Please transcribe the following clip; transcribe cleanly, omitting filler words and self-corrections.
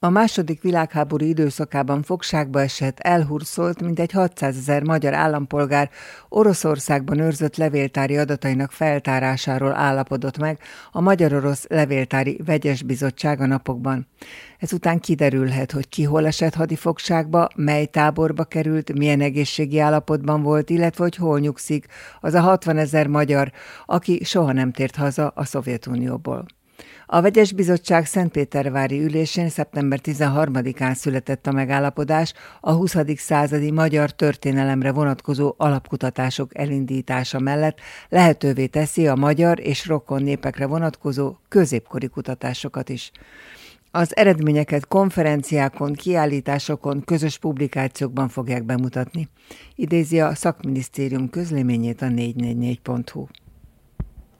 A második világháború időszakában fogságba esett, elhurszolt mintegy 600 000 magyar állampolgár Oroszországban őrzött levéltári adatainak feltárásáról állapodott meg a Magyar-Orosz Levéltári Vegyes Bizottság a napokban. Ezután kiderülhet, hogy ki hol esett hadifogságba, mely táborba került, milyen egészségi állapotban volt, illetve hogy hol nyugszik az a 60 000 magyar, aki soha nem tért haza a Szovjetunióból. A Vegyes Bizottság szentpétervári ülésén szeptember 13-án született a megállapodás a 20. századi magyar történelemre vonatkozó alapkutatások elindítása mellett lehetővé teszi a magyar és rokon népekre vonatkozó középkori kutatásokat is. Az eredményeket konferenciákon, kiállításokon, közös publikációkban fogják bemutatni. Idézi a szakminisztérium közleményét a 444.hu.